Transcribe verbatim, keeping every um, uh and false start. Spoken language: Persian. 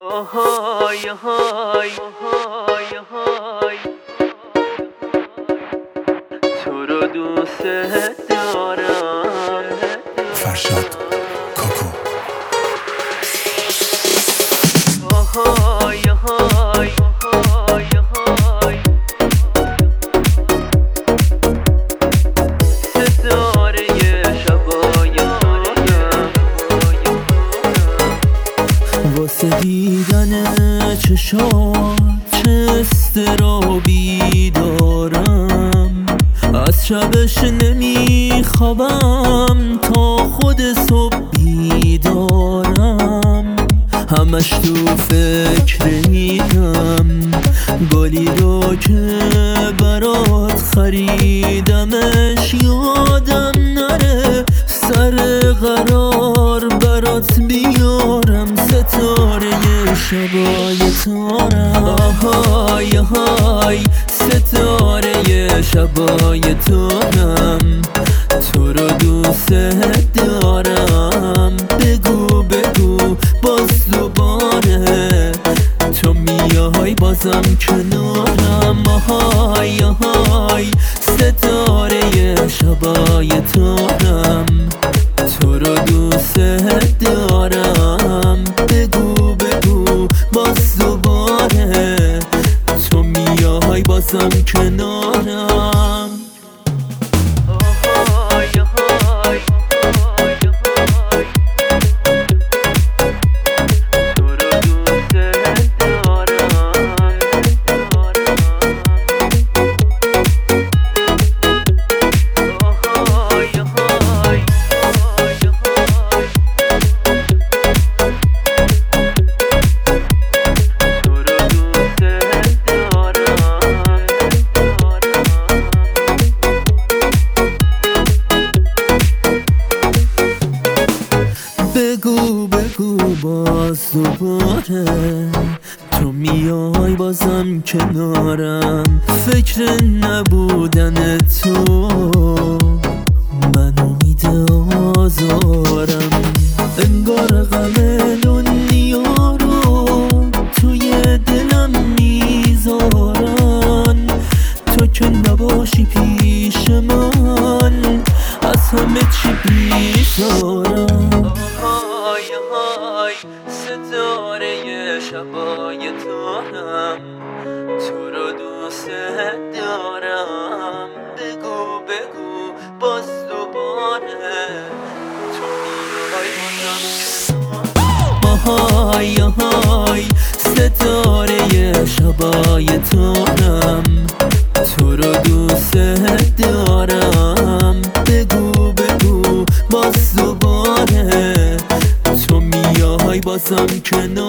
آهای آهای آهای آهای تو رو دوست دارم. فرشاد کوکو. آهای آهای آهای آهای ستاره شبای آیم واسه دیدن چشات چه استرابی دارم، از شبش نمیخوابم تا خود صبح بیدارم. همش تو فکر اینم گلی رو که برات خریدمش یادم نره، سر قرار برات بیارم ستاره شبای تارم. آهای آهای ستاره شبای تارم، تو رو دوست دارم. بگو بگو باز دوباره تو میای بازم کنارم. آهای آهای ستاره شبای تارم، تو رو دوست دارم. بگو بگو باز دوباره تو میای بازم کنارم. بگو بگو باز دوباره تو میای بازم کنارم. فکر نبودن تو منو میده آزارم، انگار غم دنیا رو توی دلم میذارن. تو که نباشی پیش من از همه چی بیزارم. آهای آهای ستاره شبای تارم، تو رو دوست دارم. بگو بگو باز دوباره تو میای بازم. آهای آهای ستاره شبای تارم، تو رو دوست دارم. بگو بگو باز دوباره تو میای بازم کنار.